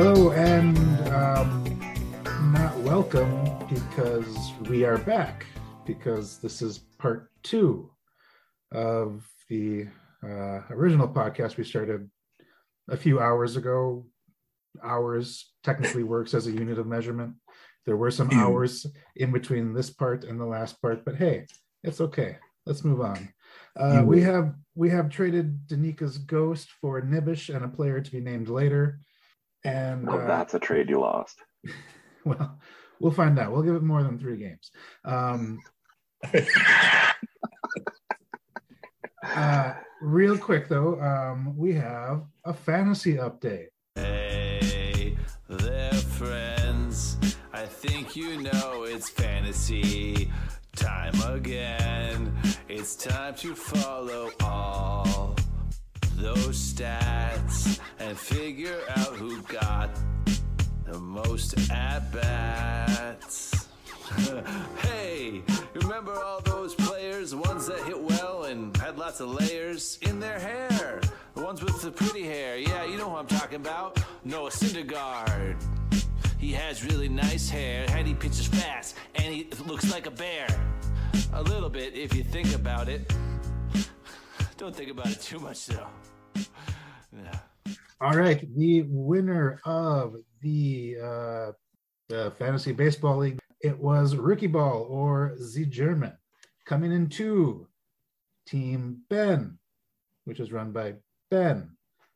Hello and not welcome because we are back because this is part 2 of the original podcast we started a few hours ago. Hours technically works as a unit of measurement. There were some hours in between this part and the last part, but hey, it's okay. Let's move on. We have traded Danika's ghost for Nibish and a player to be named later. And that's a trade you lost. Well, we'll find out. We'll give it more than 3 games. Real quick though, we have a fantasy update. Hey there, friends. I think you know it's fantasy time again. It's time to follow all those stats and figure out who got the most at-bats. Hey, remember all those players, the ones that hit well and had lots of layers in their hair? The ones with the pretty hair, yeah, you know who I'm talking about. Noah Syndergaard. He has really nice hair, and he pitches fast, and he looks like a bear. A little bit, if you think about it. Don't think about it too much, though. Yeah. All right, the winner of the Fantasy Baseball League, it was Rookie Ball or Z German. Coming in 2, Team Ben, which is run by Ben.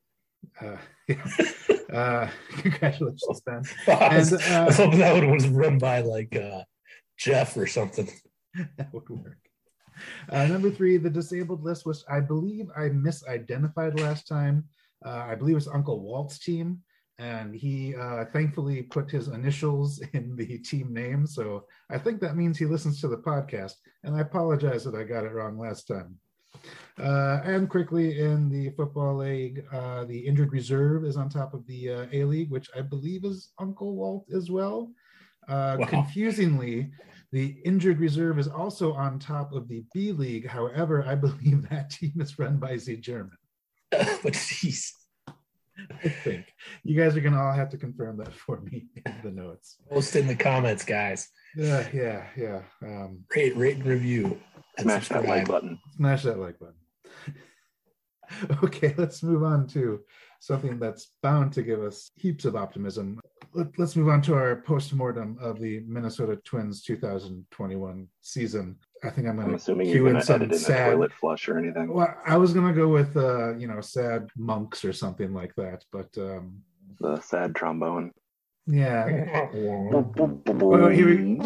Congratulations, Ben. I was hoping that one was run by like Jeff or something. That would work. Number 3, the disabled list, which I believe I misidentified last time. I believe it's Uncle Walt's team, and he thankfully put his initials in the team name. So I think that means he listens to the podcast, and I apologize that I got it wrong last time. And quickly in the football league, the injured reserve is on top of the A League, which I believe is Uncle Walt as well. Wow. Confusingly, the injured reserve is also on top of the B League. However, I believe that team is run by Z German. But jeez. I think you guys are going to all have to confirm that for me in the notes. Post in the comments, guys. Yeah. Rate, and review. Smash that like button. Smash that like button. Okay, let's move on to something that's bound to give us heaps of optimism. Let's move on to our post-mortem of the Minnesota Twins 2021 season. I think I'm assuming you're going to edit in a toilet flush or anything. Well, I was going to go with, sad monks or something like that, but... the sad trombone. Yeah. Well, here we...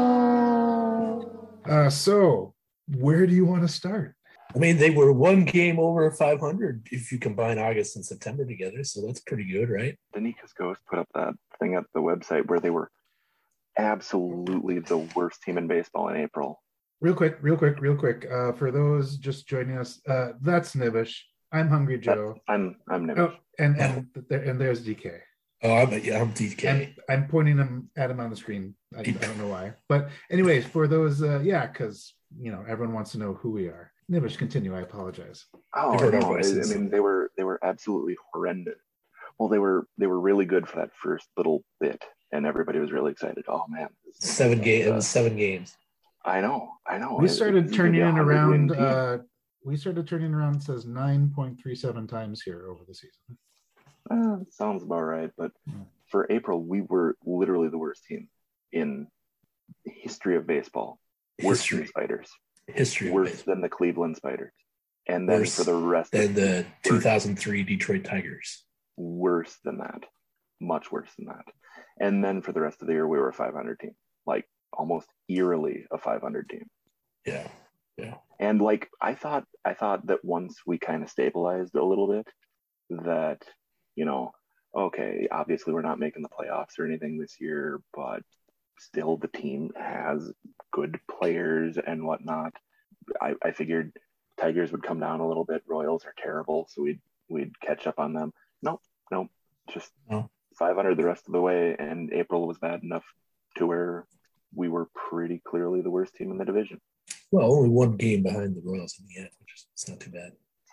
So, where do you want to start? I mean, they were 1 game over 500 if you combine August and September together, so that's pretty good, right? Danika's Ghost put up that thing at the website where they were absolutely the worst team in baseball in April. Real quick. For those just joining us, that's Nibish. I'm Hungry Joe. I'm Nibish. Oh, and there's DK. Oh, I'm DK. And I'm pointing at him on the screen. I don't know why. But anyways, for those, because, everyone wants to know who we are. Nibish, continue. I apologize. Oh, no. I mean, they were absolutely horrendous. Well, they were really good for that first little bit, and everybody was really excited. Oh, man. 7 games. It was 7 games. I know. We started turning it around. We started turning around. It says 9.37 times here over the season. Sounds about right. But for April, we were literally the worst team in the history of baseball. Worse than Spiders. Worse than the Cleveland Spiders. And then for the rest of the 2003 Detroit Tigers. Worse than that. Much worse than that. And then for the rest of the year, we were a 500 team. Like, almost eerily a 500 team. Yeah. And like I thought that once we kind of stabilized a little bit, that okay, obviously we're not making the playoffs or anything this year, but still the team has good players and whatnot. I figured Tigers would come down a little bit. Royals are terrible, so we'd catch up on them. Nope, just 500 the rest of the way, and April was bad enough to where we were pretty clearly the worst team in the division. Well, only 1 game behind the Royals in the end, which is not too bad.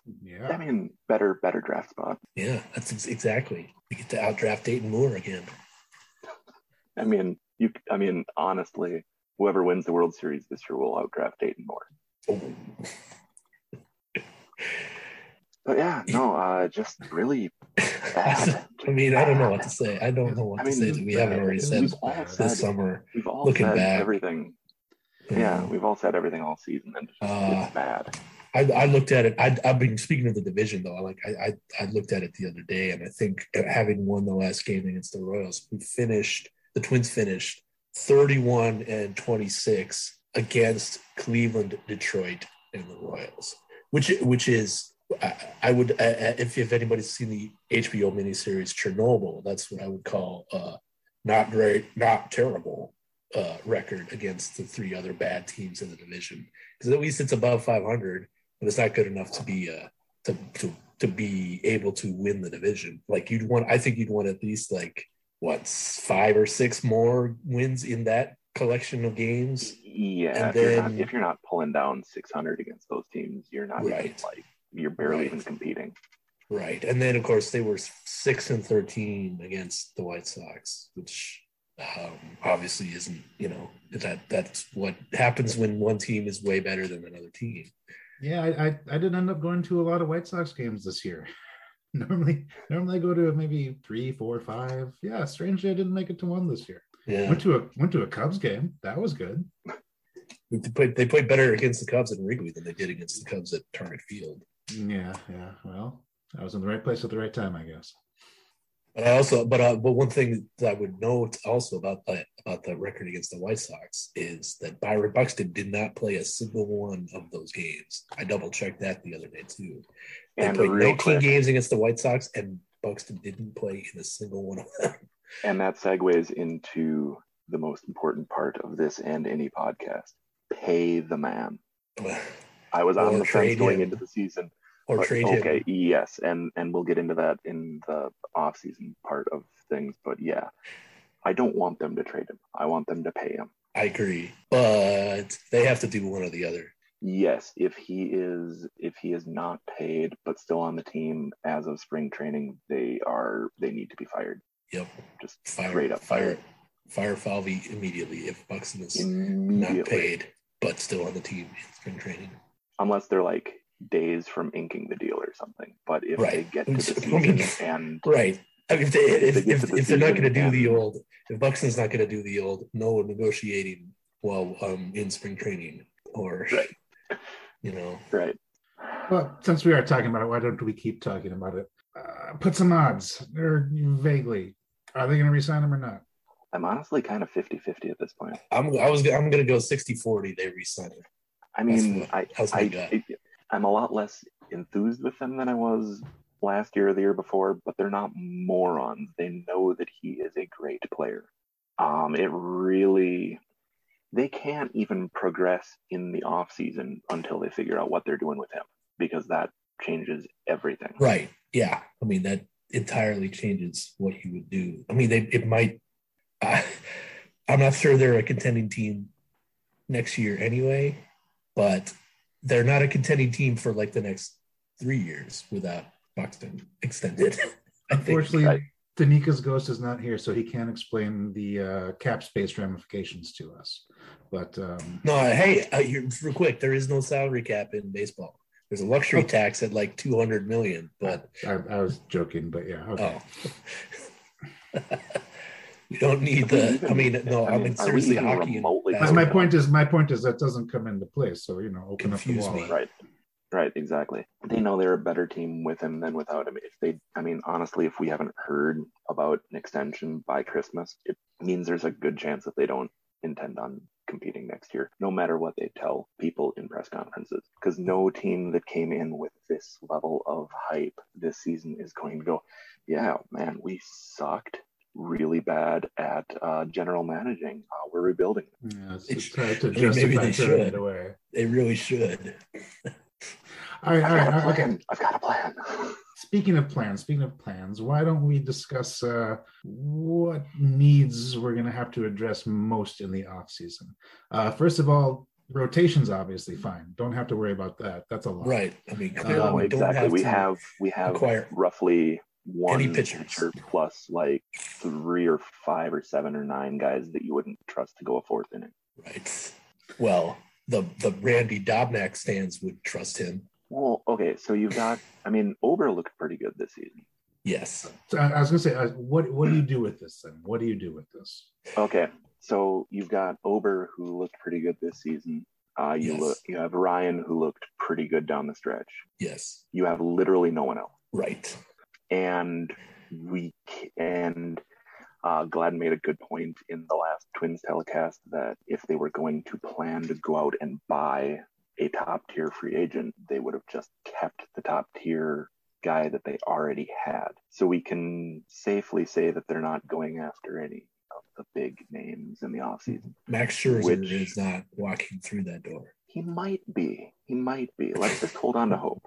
Yeah. I mean, better draft spot. Yeah, that's exactly. We get to outdraft Dayton Moore again. I mean, honestly, whoever wins the World Series this year will outdraft Dayton Moore. Oh. But yeah, no, just really bad. I mean, I don't know what to say. I don't know what to say that we haven't already said this summer. We've all looking said back, everything. Yeah, we've all said everything all season, and it's bad. I looked at it. I've been speaking of the division though. I looked at it the other day, and I think having won the last game against the Royals, the Twins finished 31-26 against Cleveland, Detroit, and the Royals, which is. I would, if anybody's seen the HBO miniseries Chernobyl, that's what I would call not great, not terrible record against the three other bad teams in the division. Because at least it's above 500, but it's not good enough to be to be able to win the division. Like I think you'd want at least 5 or 6 more wins in that collection of games. Yeah, if you're not pulling down 600 against those teams, you're not even you're barely even competing. Right. And then of course they were 6-13 against the White Sox, which obviously isn't, that's what happens when one team is way better than another team. Yeah, I didn't end up going to a lot of White Sox games this year. Normally I go to maybe 3, 4, 5. Yeah, strangely I didn't make it to one this year. Yeah. Went to a Cubs game. That was good. They played better against the Cubs at Wrigley than they did against the Cubs at Target Field. Yeah. Well, I was in the right place at the right time, I guess. But one thing that I would note also about the record against the White Sox is that Byron Buxton did not play a single one of those games. I double checked that the other day too. They played 19 games against the White Sox, and Buxton didn't play in a single one of them. And that segues into the most important part of this and any podcast: pay the man. I was on the fence going into the season. Or trade him. Okay, yes, and we'll get into that in the off-season part of things. But yeah, I don't want them to trade him. I want them to pay him. I agree, but they have to do one or the other. Yes, if he is not paid but still on the team as of spring training, they need to be fired. Yep, just straight up fire Falvey immediately if Buxton is not paid but still on the team in spring training. Unless they're days from inking the deal or something. But if they get to the season and if they're not going to do the old, if Buxton's not going to do the old no negotiating while in spring training or right. Well, since we are talking about it, why don't we keep talking about it? Put some odds, or vaguely, are they going to resign him or not? I'm honestly kind of 50-50 at this point. I'm going to go 60-40. They resign him. I mean, I'm a lot less enthused with them than I was last year or the year before, but they're not morons. They know that he is a great player. They can't even progress in the off season until they figure out what they're doing with him, because that changes everything. Right. Yeah. I mean, that entirely changes what you would do. I mean, it might, I'm not sure they're a contending team next year anyway, but they're not a contending team for the next 3 years without Buxton extended. Unfortunately, Danika's ghost is not here, so he can't explain the cap space ramifications to us. But no, hey, real quick, there is no salary cap in baseball. There's a luxury tax at $200 million, but I was joking, but yeah. Okay. Oh. You don't need the. I mean, seriously, hockey. My point is that doesn't come into play. So open up the wall. Me. Right, exactly. They know they're a better team with him than without him. Honestly, if we haven't heard about an extension by Christmas, it means there's a good chance that they don't intend on competing next year, no matter what they tell people in press conferences. Because no team that came in with this level of hype this season is going to go, yeah, man, we sucked really bad at general managing. We're rebuilding. Yeah, it's try to maybe they should. They really should. All right. Okay. I've got a plan. Speaking of plans, why don't we discuss what needs we're going to have to address most in the off season? First of all, rotation's obviously fine. Don't have to worry about that. That's a lot. Right. I mean, clearly No, we don't exactly. have We have acquire roughly any one pitchers. pitcher plus like 3 or 5 or 7 or 9 guys that you wouldn't trust to go a 4th inning. Right. Well, the Randy Dobnak stands would trust him. Well, okay, so you've got, I mean, Ober looked pretty good this season. Yes. So I was going to say, what do you do with this then? What do you do with this? Okay, so you've got Ober who looked pretty good this season. You have Ryan who looked pretty good down the stretch. Yes. You have literally no one else. Right. And Gladden made a good point in the last Twins telecast that if they were going to plan to go out and buy a top tier free agent, they would have just kept the top tier guy that they already had. So we can safely say that they're not going after any of the big names in the offseason. Max Scherzer is not walking through that door. He might be. Let's just hold on to hope.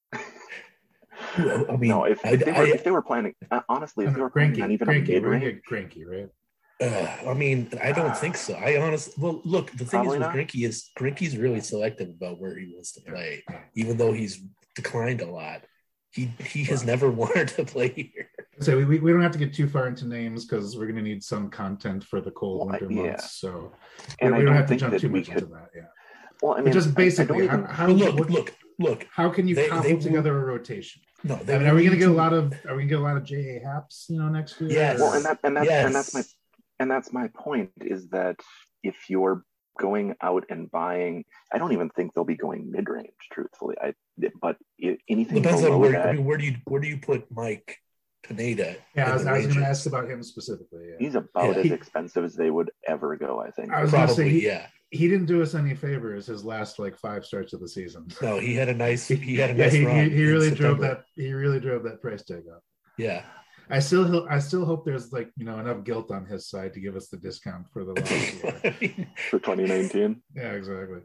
I mean, no, if they were planning, honestly, if they were planning on even a mid-range, Greinke, right? I mean, I don't think so. Look, the thing is with not. Greinke's really selective about where he wants to play, even though he's declined a lot. He has never wanted to play here. So we don't have to get too far into names because we're going to need some content for the cold winter months. So we don't have to jump too much into that. Yeah. Well, I mean, just basically, look. How can you cobble together a rotation? No, I mean, are we going to get a lot of J.A. Haps, next year? Yes. Well, and that's my point is that if you're going out and buying, I don't even think they'll be going mid-range, truthfully. But anything depends on below that, where do you put Mike Pineda? Yeah, I was going to ask about him specifically. Yeah. He's about as expensive as they would ever go, I think. I was going to say he didn't do us any favors his last 5 starts of the season. No, he had a nice run. He really drove that price tag up. Yeah. I still hope there's enough guilt on his side to give us the discount for the last year. For 2019. Yeah, exactly.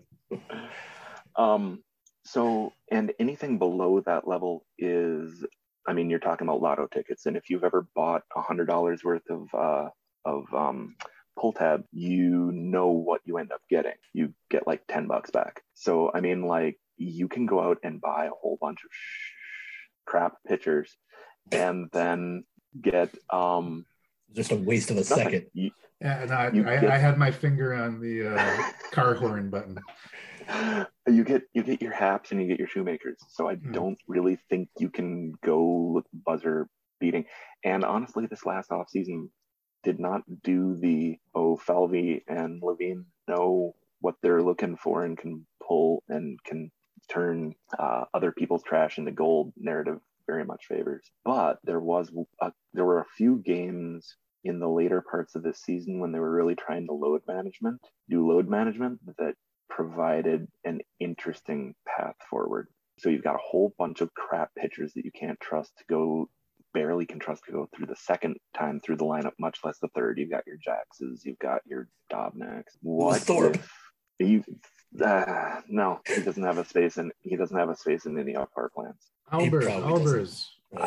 So, and anything below that level is, I mean, you're talking about lotto tickets, and if you've ever bought $100 worth of pull tab, you know what you end up getting. You get like $10 back. So, I mean, you can go out and buy a whole bunch of crap pitchers and then get just a waste of a nothing. second. I had my finger on the car horn button. You get your Haps and you get your Shoemakers. So I don't really think you can go buzzer beating. And honestly, this last offseason did not do the Falvey and Levine know what they're looking for and can pull and can turn other people's trash into gold narrative very much favors. But there were a few games in the later parts of this season when they were really trying to do load management that provided an interesting path forward. So you've got a whole bunch of crap pitchers that you barely can trust to go through the second time through the lineup, much less the third. You've got your Jaxes, you've got your Dobnaks. What Thorpe? No, he doesn't have a space in any of our plans. Albers.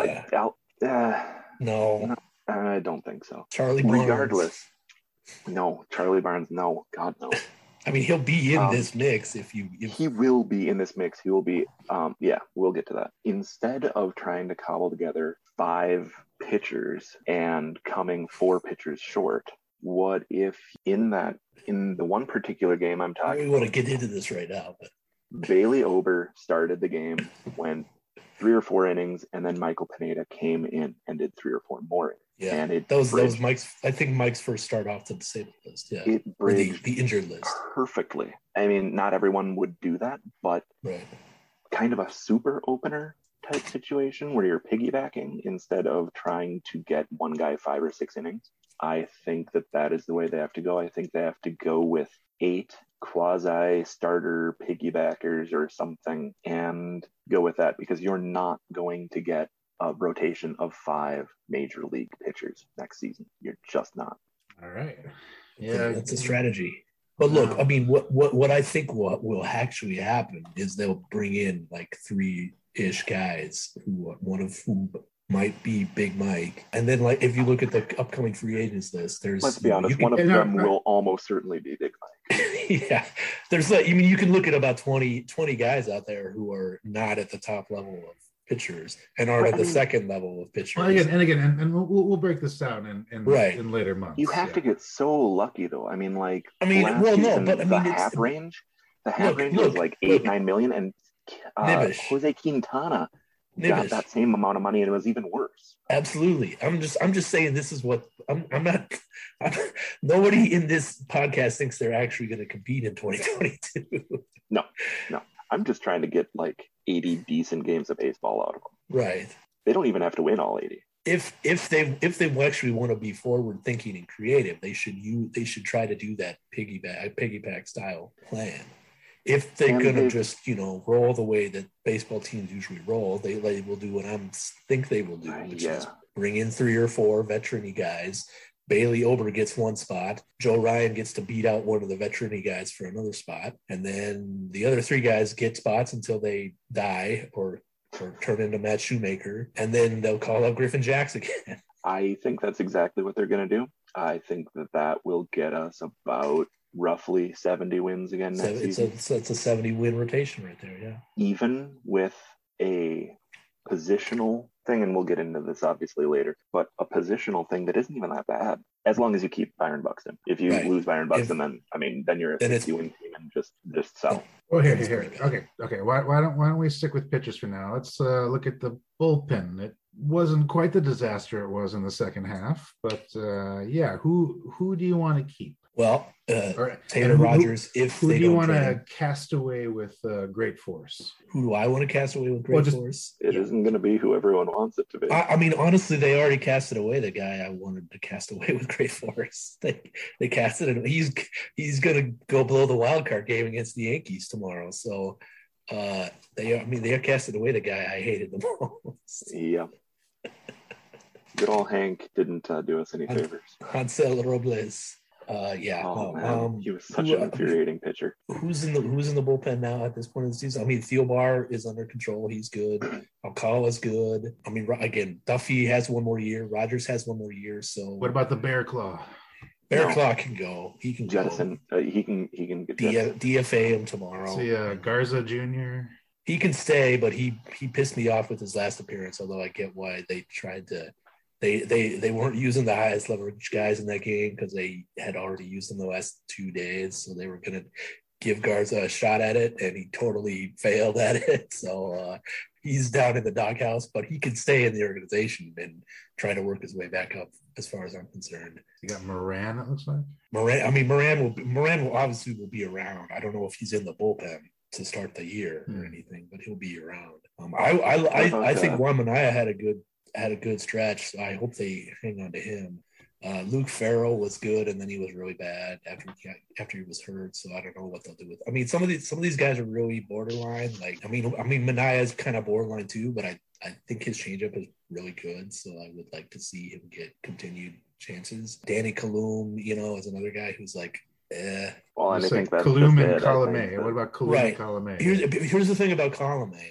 No, I don't think so. Charlie Barnes. Regardless, no. Charlie Barnes, no. God, no. I mean, he'll be in this mix if he will be in this mix. He will be. We'll get to that. Instead of trying to cobble together 5 pitchers and coming 4 pitchers short, what if in the one particular game I'm talking? We want to get into this right now, but Bailey Ober started the game, went 3 or 4 innings, and then Michael Pineda came in and did 3 or 4 more innings. Yeah, and those Mike's. I think Mike's first start off to the disabled list. Yeah, it bridged the injured list perfectly. I mean, not everyone would do that, but kind of a super opener type situation where you're piggybacking instead of trying to get one guy 5 or 6 innings. I think that is the way they have to go. I think they have to go with 8 quasi starter piggybackers or something and go with that, because you're not going to get a rotation of 5 major league pitchers next season. You're just not. All right. Yeah, that's a strategy. But look, I mean, what I think what will actually happen is they'll bring in 3-ish guys one of whom might be Big Mike, and then if you look at the upcoming free agents list, let's be honest, one of them will almost certainly be Big Mike. Yeah, there's like, I mean, you can look at about 20 guys out there who are not at the top level of pitchers and aren't at the second level of pitchers. Well, and we'll break this down in later months. You have to get so lucky, though. I mean, like, last season, the half range was like 9 million, and Jose Quintana got that same amount of money, and it was even worse. Absolutely. I'm just saying this is what I'm not nobody in this podcast thinks they're actually going to compete in 2022. No. I'm just trying to get like 80 decent games of baseball out of them. Right. They don't even have to win all 80. If they actually want to be forward thinking and creative, they should try to do that piggyback style plan. If they're going to just, roll the way that baseball teams usually roll, they will do what I think they will do, which is bring in 3 or 4 veteran-y guys. Bailey Ober gets one spot. Joe Ryan gets to beat out one of the veteran-y guys for another spot. And then the other 3 guys get spots until they die or turn into Matt Shoemaker. And then they'll call up Griffin Jacks again. I think that's exactly what they're going to do. I think that will get us about roughly 70 wins again next season. It's a 70-win rotation right there, yeah. Even with a positional thing, and we'll get into this obviously later, but a positional thing that isn't even that bad, as long as you keep Byron Buxton. If you lose Byron Buxton, then you're a 60-win team and just sell. Oh, here. Okay. Why don't we stick with pitchers for now? Let's look at the bullpen. It wasn't quite the disaster it was in the second half, but who do you want to keep? Well, Taylor Rogers. Who do you want to cast away with great force? Who do I want to cast away with great force? It isn't going to be who everyone wants it to be. I mean, honestly, they already casted away the guy I wanted to cast away with great force. They casted him. He's going to go blow the wild card game against the Yankees tomorrow. So they casted away the guy I hated the most. Yeah. Good old Hank didn't do us any favors. Hansel Robles. He was such an infuriating pitcher. Who's in the bullpen now at this point in the season? I mean, Theobar is under control. He's good. Alcala's good. I mean, again, Duffy has one more year. Rogers has one more year. So what about the Bear Claw? Claw can go. He can jettison. He can get DFA him tomorrow. See, Garza Jr. He can stay, but he pissed me off with his last appearance. Although I get why they tried to. They weren't using the highest leverage guys in that game because they had already used them the last 2 days. So they were going to give Garza a shot at it, and he totally failed at it. So he's down in the doghouse, but he can stay in the organization and try to work his way back up as far as I'm concerned. You got Moran, it looks like. Moran will obviously be around. I don't know if he's in the bullpen to start the year or anything, but he'll be around. I think Juan Minaya had a good stretch, so I hope they hang on to him. Luke Farrell was good, and then he was really bad after he was hurt. So I don't know what they'll do with. I mean, some of these guys are really borderline. Like I mean, Minaya is kind of borderline too, but I think his changeup is really good. So I would like to see him get continued chances. Danny Kalum, is another guy who's like. Well, and I think that's Kalum and Colomé. What about Kalum and Colomé? Here's the thing about Colomé.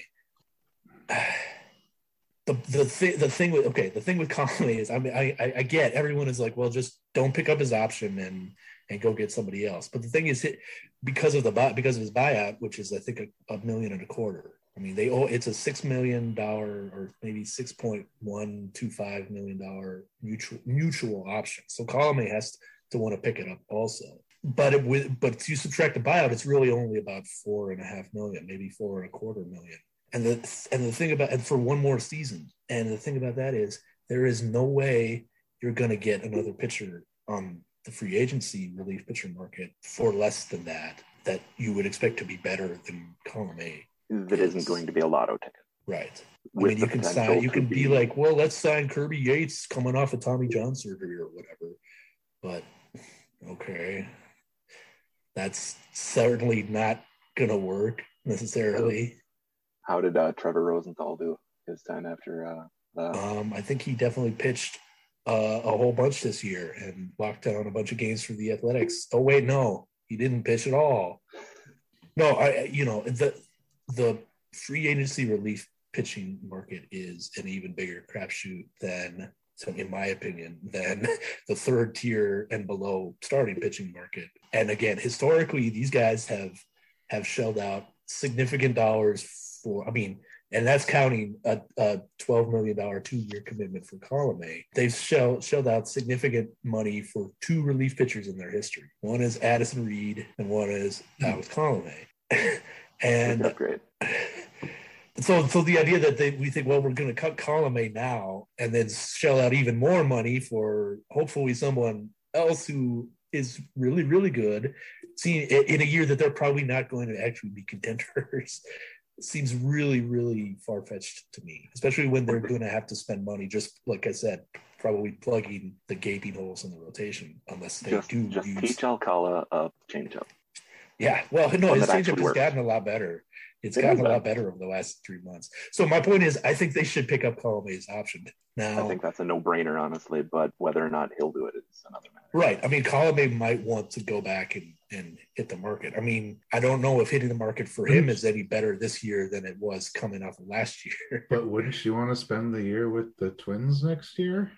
The thing with Colomé is, I mean, I get everyone is like, well, just don't pick up his option and go get somebody else. But the thing is, because of his buyout, which is I think $1.25 million. I mean, it's a $6 million or maybe $6.125 million mutual option. So Colomé has to want to pick it up also. But if you subtract the buyout, it's really only about $4.5 million, maybe $4.25 million. And the thing about, and for one more season, and the thing about that is there is no way you're going to get another pitcher on the free agency relief pitcher market for less than that you would expect to be better than Colomé. That isn't going to be a lotto ticket. Right. I mean, you can be like, well, let's sign Kirby Yates coming off of Tommy John surgery or whatever. But okay, that's certainly not going to work necessarily. How did Trevor Rosenthal do his time after that? I think he definitely pitched a whole bunch this year and locked down a bunch of games for the Athletics. Oh wait, no, he didn't pitch at all. No, the free agency relief pitching market is an even bigger crapshoot than so in my opinion, than the third tier and below starting pitching market. And again, historically, these guys have shelled out significant dollars for, and that's counting a $12 million 2-year commitment for Colome. They've shelled out significant money for 2 relief pitchers in their history. One is Addison Reed, and one is Alex Colome. And that's great. So the idea that we think, well, we're going to cut Colome now and then shell out even more money for hopefully someone else who is really, really good, seeing in a year that they're probably not going to actually be contenders, seems really, really far-fetched to me, especially when they're going to have to spend money, just like I said, probably plugging the gaping holes in the rotation, unless they just teach Alcala a changeup. Yeah, well, no, his changeup has gotten a lot better. It's gotten a lot better over the last 3 months. So my point is, I think they should pick up Colome's option. Now, I think that's a no-brainer, honestly, but whether or not he'll do it is another matter. Right. Colome might want to go back and hit the market. I don't know if hitting the market for him is any better this year than it was coming off of last year. But wouldn't you want to spend the year with the Twins next year?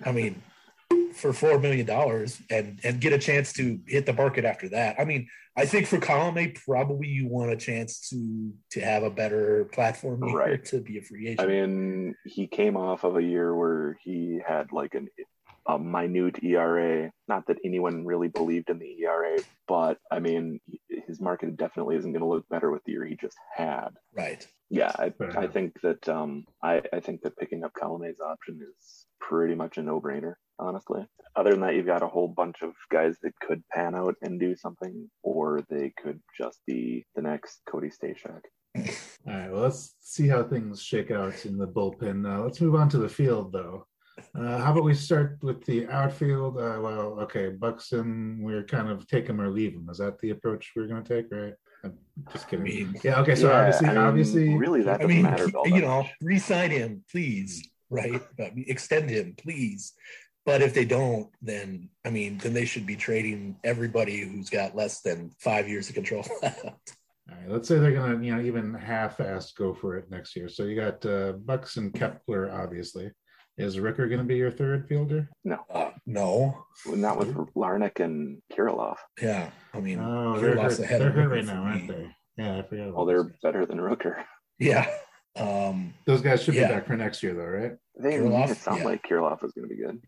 For $4 million and get a chance to hit the market after that. I think for Colome, probably you want a chance to have a better platform here to be a free agent. He came off of a year where he had like a minute ERA. Not that anyone really believed in the ERA, but his market definitely isn't going to look better with the year he just had. Right. Yeah, I think that I think that picking up Colome's option is pretty much a no-brainer, honestly. Other than that, you've got a whole bunch of guys that could pan out and do something, or they could just be the next Cody Stashak. All right, well, let's see how things shake out in the bullpen. Let's move on to the field, though. How about we start with the outfield? Buxton, we're kind of take him or leave him. Is that the approach we're going to take, right? I'm just kidding. So obviously, really, that doesn't matter. Re-sign him, please. Right? Extend him, please. But if they don't, then they should be trading everybody who's got less than 5 years of control left. All right, let's say they're going to, even half-assed go for it next year. So you got Bucks and Kepler, obviously. Is Ricker going to be your third fielder? No. No. Not with Larnach and Kirilloff. Yeah. Kirilloff's ahead of Ricker right now, aren't they? Yeah, I forgot. Well, they're better than Rooker. Yeah. Those guys should be back for next year, though, right? They made it sound like Kirilloff is going to be good.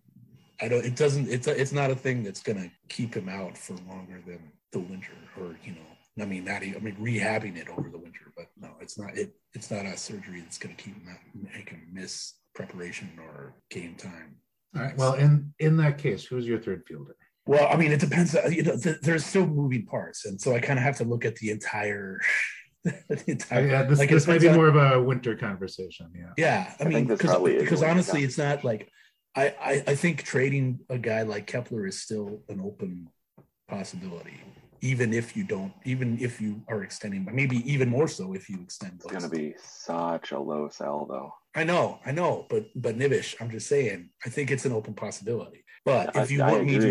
It's not a thing that's going to keep him out for longer than the winter, or rehabbing it over the winter. But no, it's not. It's not a surgery that's going to keep him out, make him miss preparation or game time. All right. Well, in that case, who's your third fielder? Well, it depends. There's still moving parts, and so I kind of have to look at the entire. This might be more of a winter conversation. Yeah. Because honestly, it's not like I think trading a guy like Kepler is still an open possibility, even if you are extending, but maybe even more so if you extend. It's going to be such a low sell, though. I know, but Nivish, I'm just saying, I think it's an open possibility. But if you want me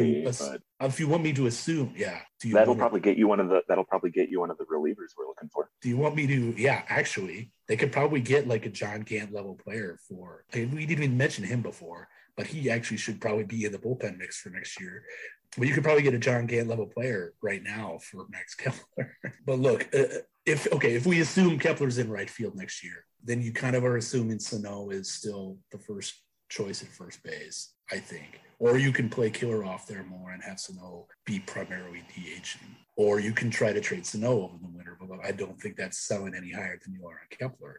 to assume, that'll probably get you one of the relievers we're looking for. Do you want me to? Yeah, actually, they could probably get like a John Gant level player for. We didn't even mention him before, but he actually should probably be in the bullpen mix for next year. But you could probably get a John Gant level player right now for Max Kepler. But look, if we assume Kepler's in right field next year, then you kind of are assuming Sano is still the first choice at first base, I think. Or you can play Kirilloff there more and have Sano be primarily DHing. Or you can try to trade Sano over the winter, but I don't think that's selling any higher than you are on Kepler.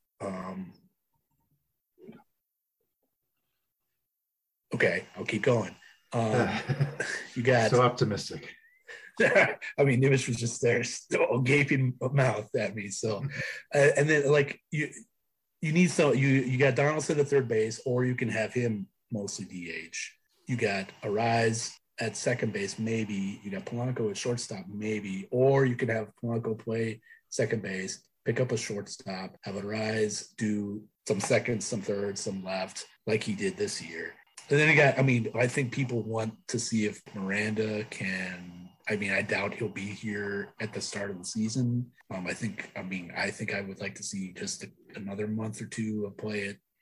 Okay, I'll keep going. You got so optimistic. Nimitz was just there, still gaping mouth at me. So, and then you need you got Donaldson at third base, or you can have him mostly DH. You got Arise at second base, maybe. You got Polanco at shortstop, maybe, or you could have Polanco play second base, pick up a shortstop, have Arise do some seconds, some thirds, some left, like he did this year. And then I think people want to see if Miranda can. I doubt he'll be here at the start of the season. I think I would like to see just another month or two of play at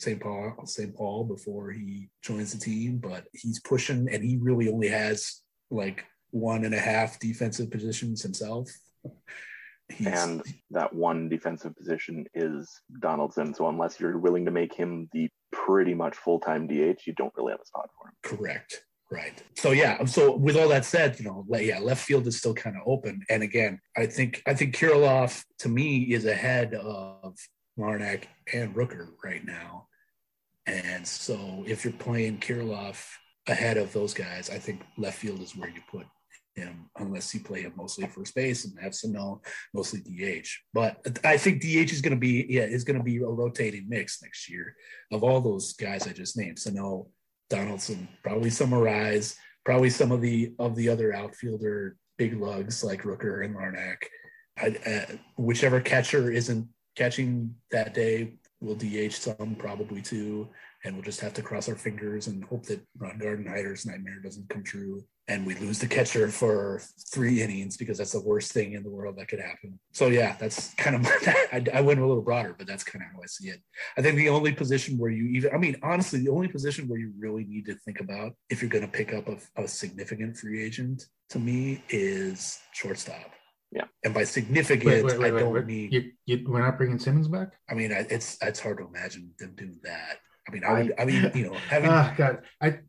St. Paul before he joins the team, but he's pushing, and he really only has like 1.5 defensive positions himself. And that one defensive position is Donaldson. So unless you're willing to make him the pretty much full-time DH, you don't really have a spot for him. Correct. Right. So yeah. So with all that said, left field is still kind of open. And again, I think Kirilloff to me is ahead of Larnach and Rooker right now. And so if you're playing Kirilloff ahead of those guys, I think left field is where you put him, unless you play him mostly first base and have Sano mostly DH. But I think DH is going to be a rotating mix next year of all those guys I just named. Sano, Donaldson, probably some Arise, probably some of the other outfielder big lugs like Rooker and Larnach. Whichever catcher isn't catching that day will DH some, probably too, and we'll just have to cross our fingers and hope that Ron Gardenheimer's nightmare doesn't come true and we lose the catcher for 3 innings, because that's the worst thing in the world that could happen. So yeah, that's kind of I went a little broader, but that's kind of how I see it. I think the only position where honestly, the only position where you really need to think about if you're going to pick up a significant free agent to me is shortstop. Yeah. And by significant, I don't mean we're not bringing Simmons back. I mean, it's hard to imagine them doing that. Having God,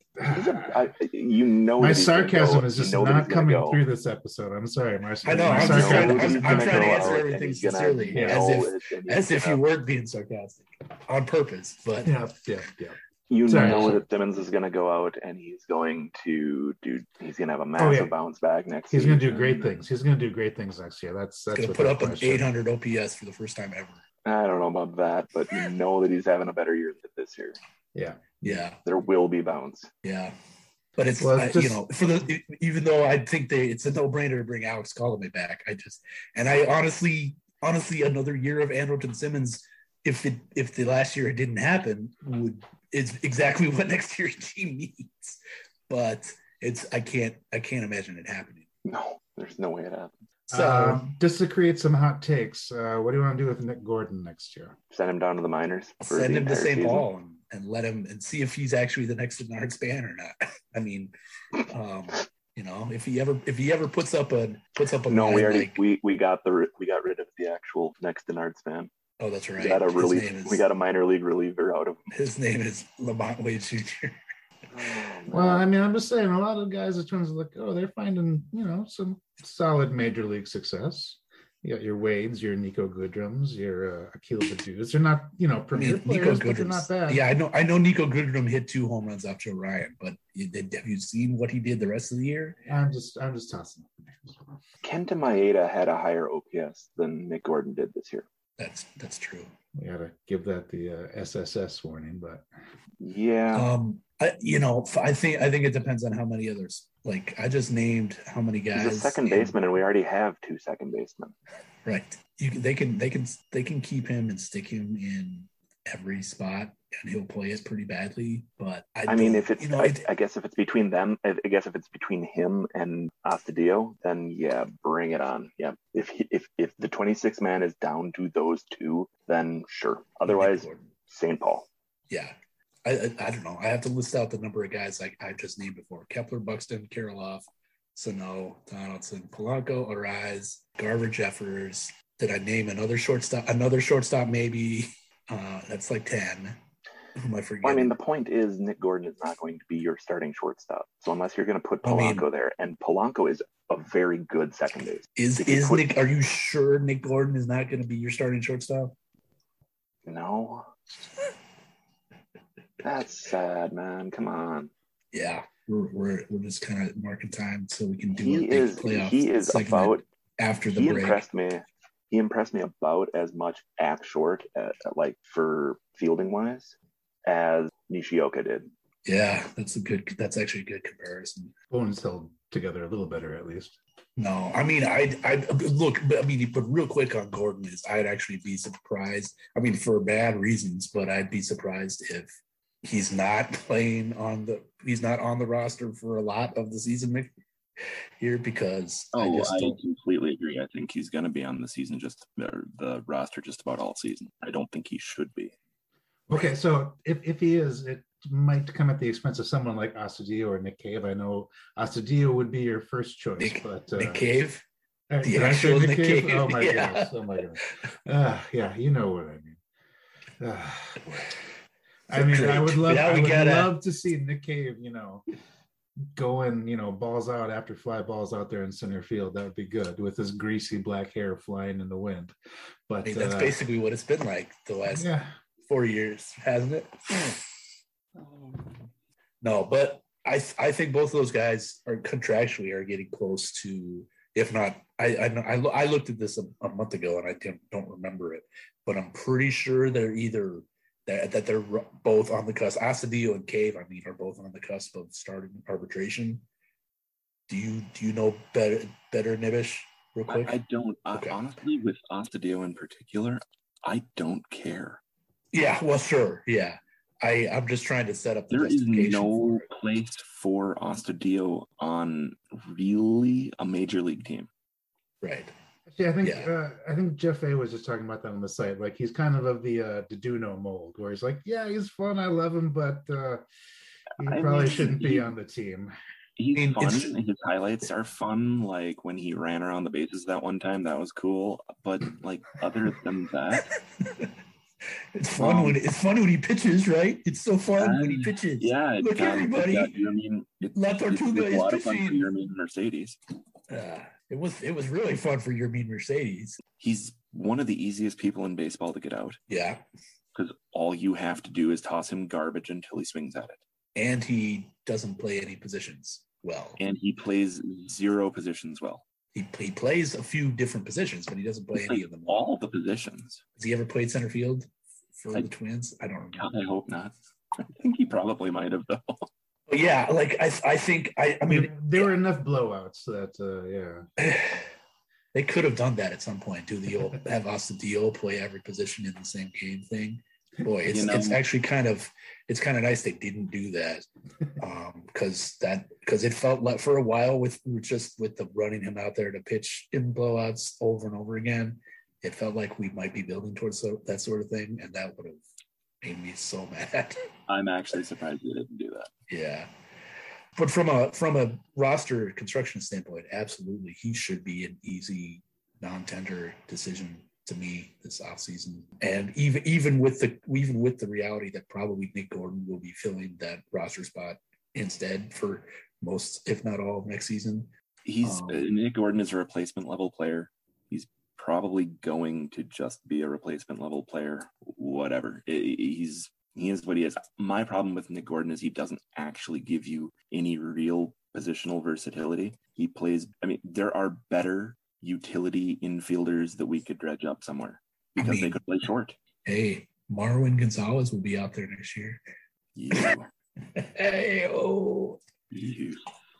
my sarcasm is just not coming through this episode. I'm sorry, Marcel. I know. I'm trying to answer everything sincerely, as if you weren't being sarcastic on purpose. But yeah. Know that Simmons is going to go out and he's going to have a massive bounce back next season. He's going to do great things. He's going to do great things next year. That's going to put up an 800 OPS for the first time ever. I don't know about that, but you know that he's having a better year than this year. Yeah. There will be bounce. Yeah. But it's even though I think it's a no-brainer to bring Alex Colomé back, I honestly another year of Andrelton Simmons, if the last year it didn't happen, is exactly what next year's team needs. But I can't imagine it happening. No, there's no way it happens. So just to create some hot takes, what do you want to do with Nick Gordon next year? Send him down to the minors. Send him to St. Paul and let him and see if he's actually the next Denard Span or not. I mean, if he ever puts up a no, we got rid of the actual next Denard Span. Oh, that's right. We got a minor league reliever out of him. His name is Lamont Wade Jr. Well, I mean, I'm just saying, a lot of guys are trying to look. They're finding, some solid major league success. You got your Wades, your Nico Goodrums, your Akil Badus. They're not, premier players, but they're not bad. Yeah, I know Nico Goodrum hit 2 home runs off Joe Ryan, but have you seen what he did the rest of the year? I'm just tossing. Kenta Maeda had a higher OPS than Nick Gordon did this year. That's true. We got to give that the SSS warning, but yeah. I think it depends on how many others. Like I just named how many guys. He's a second baseman, and we already have 2 second basemen. Right. They can keep him and stick him in every spot, and he'll play it pretty badly. But I guess if it's between them, I guess if it's between him and Astudillo, then yeah, bring it on. Yeah. If the 26 man is down to those 2, then sure. Otherwise, St. Paul. Yeah. I don't know. I have to list out the number of guys like I just named before: Kepler, Buxton, Kirilloff, Sano, Donaldson, Polanco, Arise, Garver, Jeffers. Did I name another shortstop? Another shortstop, maybe. That's like 10. Who am I forgetting? Well, I mean, the point is Nick Gordon is not going to be your starting shortstop. So unless you're going to put Polanco there, and Polanco is a very good second base. Nick? Are you sure Nick Gordon is not going to be your starting shortstop? No. That's sad, man. Come on. Yeah, we're just kind of marking time so we can do playoffs. He is about after the break. He impressed me about as much at short, like for fielding wise, as Nishioka did. Yeah, that's actually a good comparison. Bones held together a little better, at least. No, I mean, but real quick on Gordon is I'd actually be surprised. I mean, for bad reasons, but I'd be surprised if he's not he's not on the roster for a lot of the season here, because I completely agree. I think he's going to be on the roster just about all season. I don't think he should be. Okay, so if he is, it might come at the expense of someone like Astudillo or Nick Cave. I know Astudillo would be your first choice, but Nick Cave. The did I say actual Nick Nick Cave? Cave, Oh my yeah. goodness! Oh my goodness! Yeah, you know what I mean. I mean, I would love, love to see Nick Cave, going, balls out after fly balls out there in center field. That would be good with his greasy black hair flying in the wind. But I mean, that's basically what it's been like the last 4 years, hasn't it? No, but I think both of those guys are contractually are getting close to, if not, I looked at this a month ago and I don't remember it, but I'm pretty sure they're either that they're both on the cusp. Astudillo and Cave, I mean, are both on the cusp of starting arbitration. Do you know better, Nibish, real quick? I don't. Okay. Honestly, with Astudillo in particular, I don't care. Yeah, well, sure. Yeah. I'm just trying to set up the there is no place for Astudillo on really a major league team. Right. Actually, I think Jeff A was just talking about that on the site. Like, he's kind of the Deduno mold, where he's like, yeah, he's fun, I love him, but he probably shouldn't be on the team. He's fun. His highlights are fun. Like when he ran around the bases that one time, that was cool. But like other than that, it's fun when he pitches, right? It's so fun when he pitches. Yeah, look everybody. La Tortuga is pitching for Yermin Mercedes. It was really fun for Yermin Mercedes. He's one of the easiest people in baseball to get out. Yeah, because all you have to do is toss him garbage until he swings at it. And he doesn't play any positions well. And he plays 0 positions well. He plays a few different positions, but he doesn't play any of them well. All the positions. Has he ever played center field for the Twins? I don't remember. I hope not. I think he probably might have, though. But yeah, like I think I mean there were enough blowouts that they could have done that at some point. Have Astudillo play every position in the same game thing? Boy, it's actually kind of nice they didn't do that, because it felt like for a while with the running him out there to pitch in blowouts over and over again, it felt like we might be building towards that sort of thing, and that would have made me so mad. I'm actually surprised they didn't do that. Yeah, but from a roster construction standpoint, absolutely, he should be an easy non-tender decision to me this offseason. And even with the reality that probably Nick Gordon will be filling that roster spot instead for most, if not all, of next season. Nick Gordon is a replacement level player. He's probably going to just be a replacement level player, whatever. He is what he is. My problem with Nick Gordon is he doesn't actually give you any real positional versatility. He plays, there are better utility infielders that we could dredge up somewhere because they could play short. Hey, Marwin Gonzalez will be out there next year. Yeah. Hey, oh. You.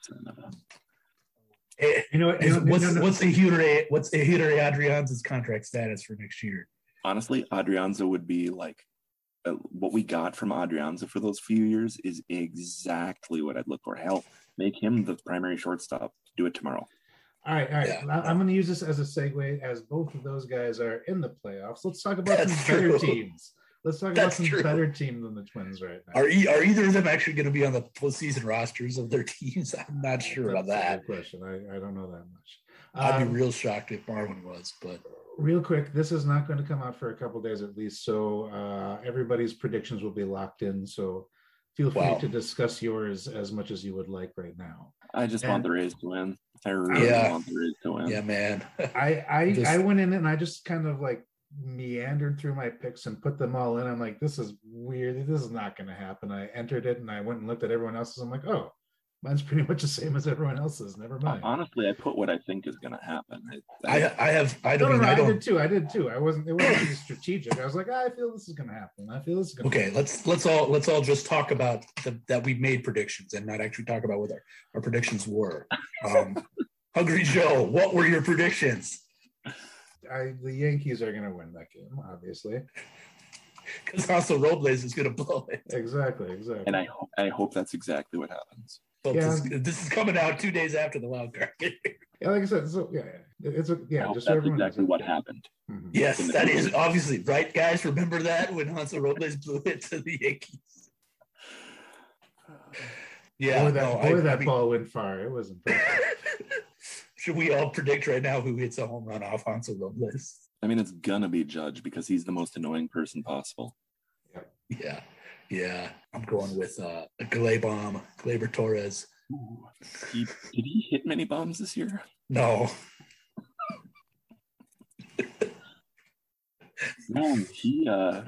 What's Ehire Adrianza's contract status for next year? Honestly, Adrianza would be like what we got from Adrianza for those few years is exactly what I'd look for. Hell, make him the primary shortstop. Do it tomorrow. All right. Yeah. I'm going to use this as a segue, as both of those guys are in the playoffs. Let's talk about some better teams. Let's talk about some better team than the Twins right now. Are either of them actually going to be on the postseason rosters of their teams? I'm not sure about that. That's a good question. I don't know that much. I'd be real shocked if Marwin was, but real quick, this is not going to come out for a couple days at least, so everybody's predictions will be locked in. So feel free to discuss yours as much as you would like right now. I just want the Rays to win. I really want the Rays to win. Yeah, man. I went in and I just kind of like meandered through my picks and put them all in. I'm like, this is weird. This is not going to happen. I entered it and I went and looked at everyone else's. I'm like, oh, mine's pretty much the same as everyone else's. Never mind. Honestly, I put what I think is going to happen. I did too. It wasn't really strategic. I was like, I feel this is going to happen. I feel this is going to happen. Okay, let's all just talk about that we made predictions and not actually talk about what our predictions were. Hungry Joe, what were your predictions? The Yankees are going to win that game, obviously. Because also Robles is going to blow it. Exactly. And I hope that's exactly what happens. This is coming out 2 days after the wild card. Yeah, like I said, It's I hope just so that's everyone knows exactly it. what happened. Mhm. Yes, that is obviously right, guys. Remember that when Hansel Robles blew it to the Yankees? Yeah, That ball went far. It was impressive. Should we all predict right now who hits a home run off Hansel Robles? I mean, it's gonna be Judge because he's the most annoying person possible. Yeah. I'm going with Gleyber Torres. Ooh. Did he hit many bombs this year? No. No, he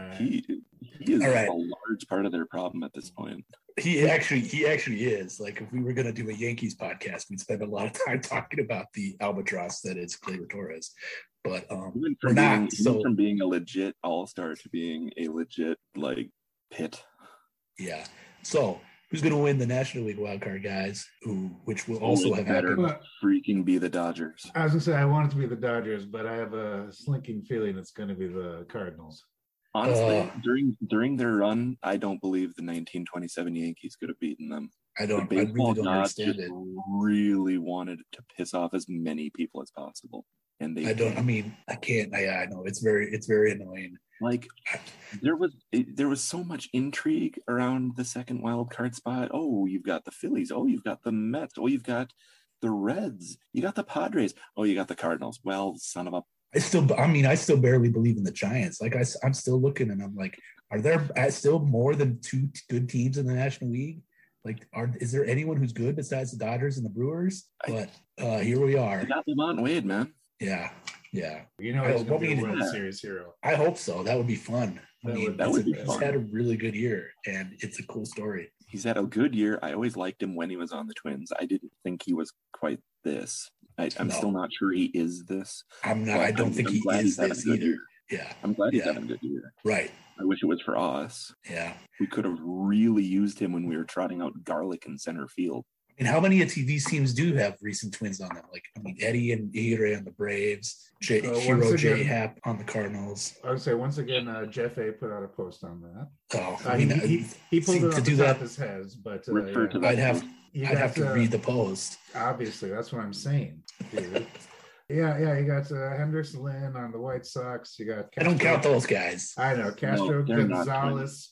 is All right. a large part of their problem at this point. He actually is. Like, if we were going to do a Yankees podcast, we'd spend a lot of time talking about the albatross that is Gleyber Torres. But we're not. So from being a legit all-star to being a legit like pit. Yeah. So who's going to win the National League wildcard, guys? Which will also have better happened. freaking be the Dodgers. I was gonna say I want it to be the Dodgers, but I have a slinking feeling it's going to be the Cardinals. Honestly, during their run, I don't believe the 1927 Yankees could have beaten them. I really don't understand it. Really wanted to piss off as many people as possible, and they. I can't. I know it's very annoying. Like there was so much intrigue around the second wild card spot. Oh, you've got the Phillies. Oh, you've got the Mets. Oh, you've got the Reds. You got the Padres. Oh, you got the Cardinals. Well, son of a. I still barely believe in the Giants. Like I'm still looking and I'm like, are there still more than two good teams in the National League? Like, is there anyone who's good besides the Dodgers and the Brewers? But here we are. You got Lamont Wade, man. Yeah. You know, he's going to be a World Series hero. I hope so. That would be fun. That would be fun. He's had a really good year, and it's a cool story. He's had a good year. I always liked him when he was on the Twins. I didn't think he was quite this. I'm still not sure he is this. I'm not. I don't think he is this either. Year. Yeah. I'm glad he's having a good year. Right. I wish it was for us. Yeah. We could have really used him when we were trotting out Garlic in center field. And how many of these teams do have recent Twins on them? Like, Eddie and Ire on the Braves, Hiro J. Happ on the Cardinals. I would say once again, Jeff A. put out a post on that. Oh, he pulled it off the top of his head, but I'd have to read the post. Obviously, that's what I'm saying, dude. Yeah, you got Hendricks Lynn on the White Sox. You got I don't count those guys. I know Castro, Gonzalez,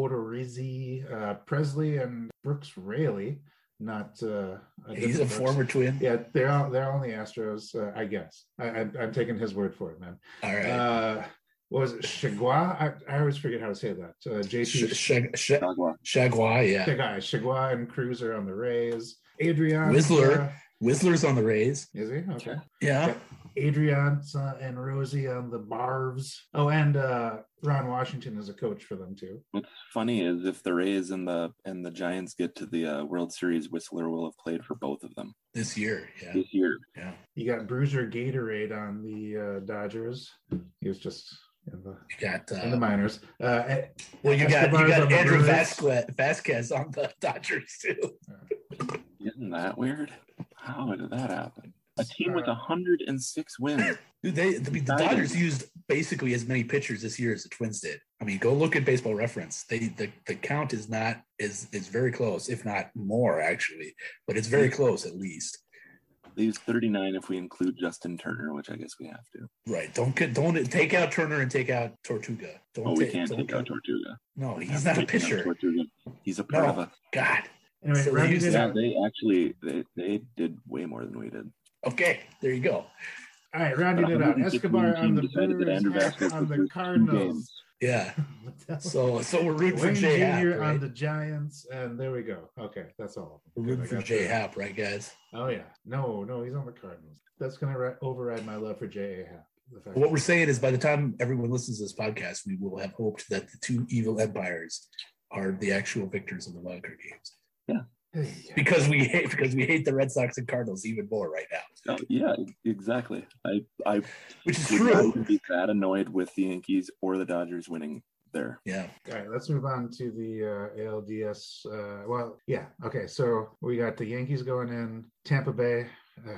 Odorizzi, Presley, and Brooks Raley. Not he's a former Twin. Yeah, they're on the Astros, I guess. I'm taking his word for it, man. All right. What was it? Chagua? I always forget how to say that. JT Chagua, yeah. Chagua and Cruz are on the Rays. Adrian Whistler's on the Rays. Is he? Okay. Yeah. Adrian and Rosie on the Barbs. Oh, and Ron Washington is a coach for them too. What's funny is if the Rays and the Giants get to the World Series, Whistler will have played for both of them this year. Yeah. This year. Yeah. You got Bruiser Gatorade on the Dodgers. He was just in the minors. Well, you got Andrew Vasquez on the Dodgers too. Isn't that weird? How did that happen? A team with 106 wins. Dude, the Dodgers used basically as many pitchers this year as the Twins did. I mean, go look at Baseball Reference. The count is very close, if not more actually, but it's very close at least. They use 39 if we include Justin Turner, which I guess we have to. Right. Don't take out Turner and take out Tortuga. We can't take out Tortuga. No, he's not a pitcher. He's a part of us. God. Anyway, so they did way more than we did. Okay, there you go. All right, rounding it out. Escobar on the Brewers, on the Cardinals. Yeah. So we're rooting for Wayne J. Happ, Jr. right? on the Giants, and there we go. Okay, that's all. We're rooting for J. Happ, right, guys? Oh yeah. No, he's on the Cardinals. That's gonna override my love for J. Happ. What we're saying is, by the time everyone listens to this podcast, we will have hoped that the two evil empires are the actual victors of the wildcard games. Yeah. Because we hate the Red Sox and Cardinals even more right now. Oh, yeah, exactly. I which is true. Be that annoyed with the Yankees or the Dodgers winning there. Yeah. All right, let's move on to the ALDS. Okay. So we got the Yankees going in. Tampa Bay.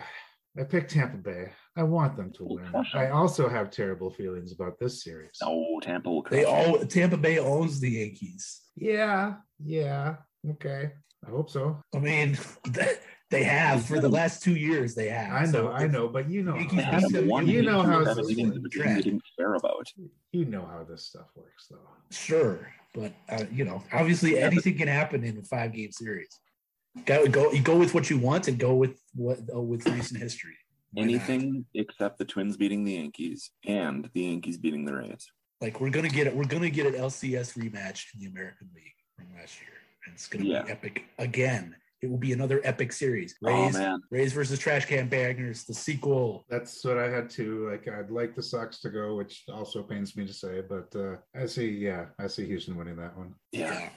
I picked Tampa Bay. I want them to win. I also have terrible feelings about this series. No, Tampa will crush. Tampa Bay owns the Yankees. Yeah. Okay. I hope so. I mean, They have for the last 2 years. They have. I know, but you know, Yankees how, have one you know how seven this innings of a game they didn't care about. you know how this stuff works, though. Sure, but obviously anything can happen in a 5-game series. You go with what you want and go with with recent history. Why Anything except the Twins beating the Yankees and the Yankees beating the Rays. Like we're gonna get an LCS rematch in the American League from last year, and it's gonna be epic again. It will be another epic series. Rays versus Trash Can Bangers, the sequel. That's what I had to like. I'd like the Sox to go, which also pains me to say, but I see Houston winning that one. Yeah.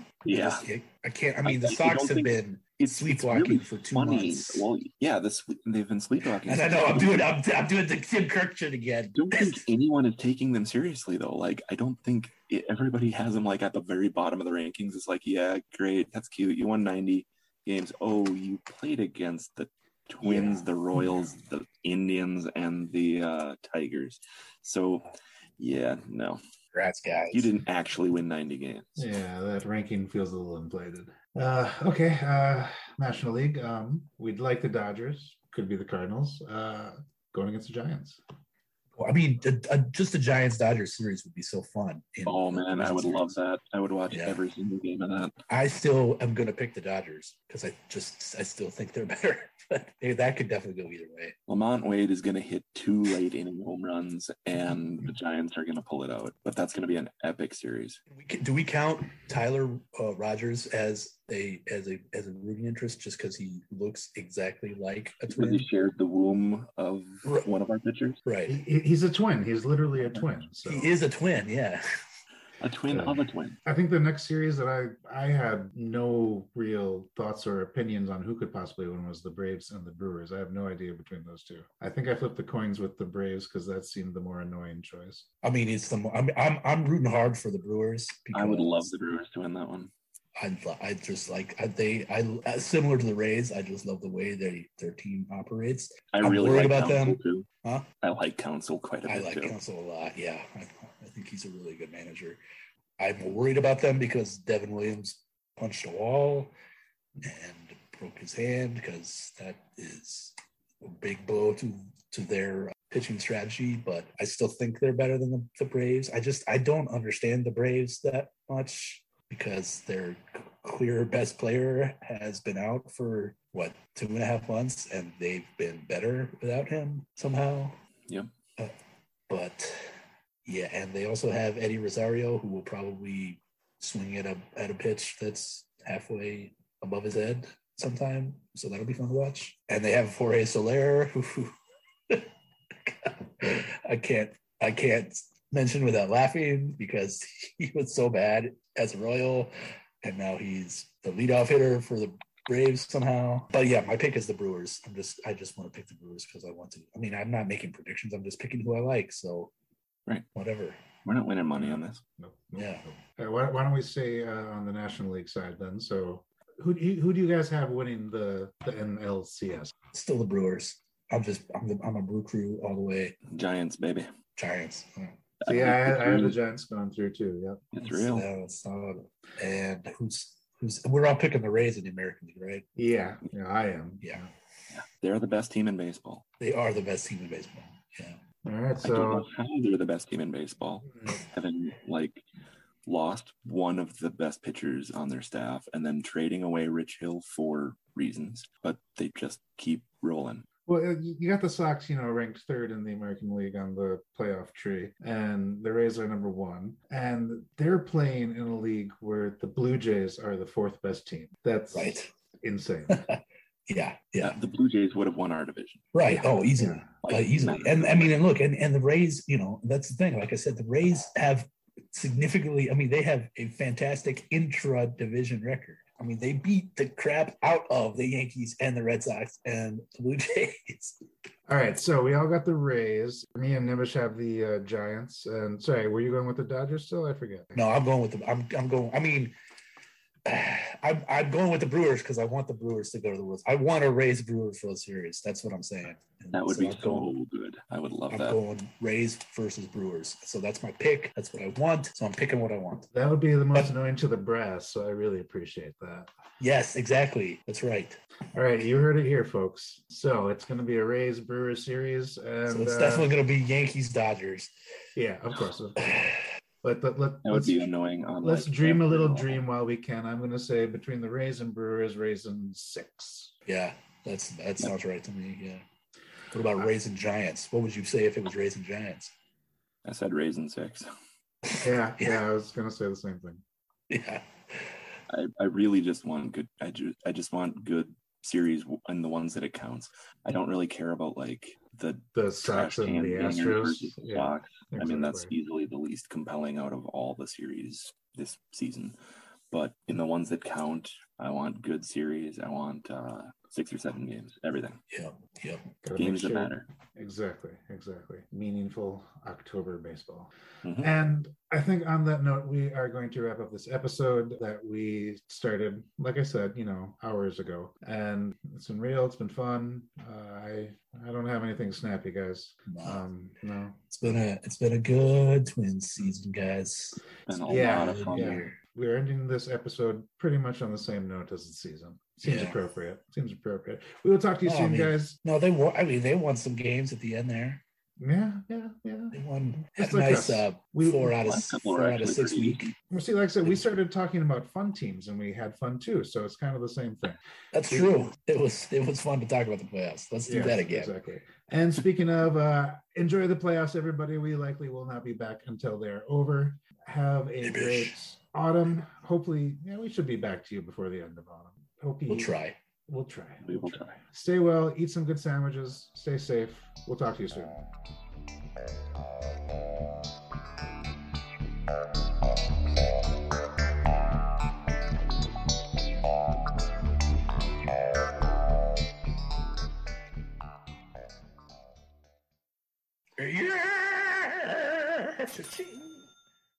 I can't. I mean, I the Sox have been sleepwalking really for 2 funny. months. Well, yeah, they've been sleepwalking. And I know I'm doing the Tim Kirk shit again. Don't think anyone is taking them seriously though. Like, I don't think everybody has them like at the very bottom of the rankings. It's like, yeah, great, that's cute. You won 90 games. Oh, you played against the Twins, the Royals, the Indians, and the Tigers. So, yeah, no. Congrats, guys. You didn't actually win 90 games. Yeah, that ranking feels a little inflated. Okay, National League. We'd like the Dodgers. Could be the Cardinals. Going against the Giants. I mean, just the Giants-Dodgers series would be so fun. Oh, man, I would love that. I would watch every single game of that. I still am going to pick the Dodgers because I still think they're better. But that could definitely go either way. Lamont Wade is going to hit 2 late inning home runs, and the Giants are going to pull it out. But that's going to be an epic series. Do we count Tyler Rogers as a rooting interest just because he looks exactly like a twin? Because he shared the womb of one of our pitchers. Right. He's a twin. He's literally a twin. So. He is a twin. Yeah. A twin of a twin. I think the next series that I had no real thoughts or opinions on who could possibly win was the Braves and the Brewers. I have no idea between those two. I think I flipped the coins with the Braves because that seemed the more annoying choice. I mean, I'm rooting hard for the Brewers. I would love the Brewers to win that one. I just like they similar to the Rays. I just love the way their team operates. I'm really worried about Counsell them. Too. Huh? I like Counsell quite a bit. I like too. Counsell a lot. Yeah, I think he's a really good manager. I'm worried about them because Devin Williams punched a wall and broke his hand because that is a big blow to their pitching strategy. But I still think they're better than the Braves. I don't understand the Braves that much because their clear best player has been out for 2.5 months, and they've been better without him somehow. Yep. But yeah, and they also have Eddie Rosario, who will probably swing at a pitch that's halfway above his head sometime. So that'll be fun to watch. And they have Jorge Soler, who I can't mention without laughing because he was so bad as a Royal, and now he's the leadoff hitter for the Braves somehow. But yeah, my pick is the Brewers. I just want to pick the Brewers because I want to. I mean, I'm not making predictions. I'm just picking who I like. So right, whatever. We're not winning money on this. Nope. Yeah. Why don't we say on the National League side then? So who do you guys have winning the NLCS? Still the Brewers. I'm a Brew Crew all the way. Giants, baby. Giants. So yeah, I have the Giants going through too. Yep. It's real. It's solid. And who's we're all picking the Rays in the American League, right? Yeah, I am. Yeah. They're the best team in baseball. They are the best team in baseball. Yeah. All right, I don't so know how they're the best team in baseball, having lost one of the best pitchers on their staff and then trading away Rich Hill for reasons, but they just keep rolling. well, you got the Sox, ranked third in the American League on the playoff tree, and the Rays are number 1, and they're playing in a league where the Blue Jays are the 4th best team. That's Right. insane. Yeah. The Blue Jays would have won our division. Right. Oh, easily. Easily. And I mean, and look, and the Rays, that's the thing. Like I said, the Rays have significantly, they have a fantastic intra-division record. I mean, they beat the crap out of the Yankees and the Red Sox and the Blue Jays. All right, so we all got the Rays. Me and Nimish have the Giants. And sorry, were you going with the Dodgers still? I forget. No, I'm going with them. I'm going. I mean, I'm going with the Brewers because I want the Brewers to go to the World. I want to raise Brewers World Series. That's what I'm saying. And That would so be I'm so going, good. I would love I'm that. going Rays versus Brewers. So that's my pick. That's what I want. So I'm picking what I want. That would be the most annoying to the brass, so I really appreciate that. Yes, exactly. That's right. All right, you heard it here, folks. So it's going to be a Rays Brewers series, and So it's definitely going to be Yankees Dodgers. yeah, of course. But That would let's be annoying. On let's like dream a every little level. dream while we can. I'm going to say between the Rays and Brewers, Rays in 6. Yeah, that sounds right to me. Yeah. What about Rays and Giants? What would you say if it was Rays and Giants? I said Rays in 6. Yeah, I was going to say the same thing. Yeah. I really just want good. I just want good series and the ones that it counts. I don't really care about like the Sox trash and can the bangers Astros. versus the Yeah, Sox. I mean, that's exactly. easily the least compelling out of all the series this season. But in the ones that count, I want good series. I want 6 or 7 games, everything. Yep. Gotta Games make that sure- matter. Exactly. Meaningful October baseball. Mhm. And I think on that note, we are going to wrap up this episode that we started, like I said, hours ago. And it's been real. It's been fun. I don't have anything snappy, guys. No. It's been a good twin season, guys. Been a Yeah, lot of fun. yeah. We're ending this episode pretty much on the same note as the season. Seems Yeah. appropriate. We will talk to you No, soon, I mean- guys. No, they won. I mean, they won some games at the end there. Yeah. They won Just a like nice us. We- 4 out of Last couple are 4 out of actually 6 pretty week. easy. Well, see, like I said, we started talking about fun teams and we had fun too. So it's kind of the same thing. That's true. It was fun to talk about the playoffs. Let's do Yes, that again. Exactly. And speaking of, enjoy the playoffs, everybody. We likely will not be back until they're over. Have a Maybe. great autumn. Hopefully, we should be back to you before the end of autumn. We'll try. We'll try. We will try. Stay well. Eat some good sandwiches. Stay safe. We'll talk to you soon.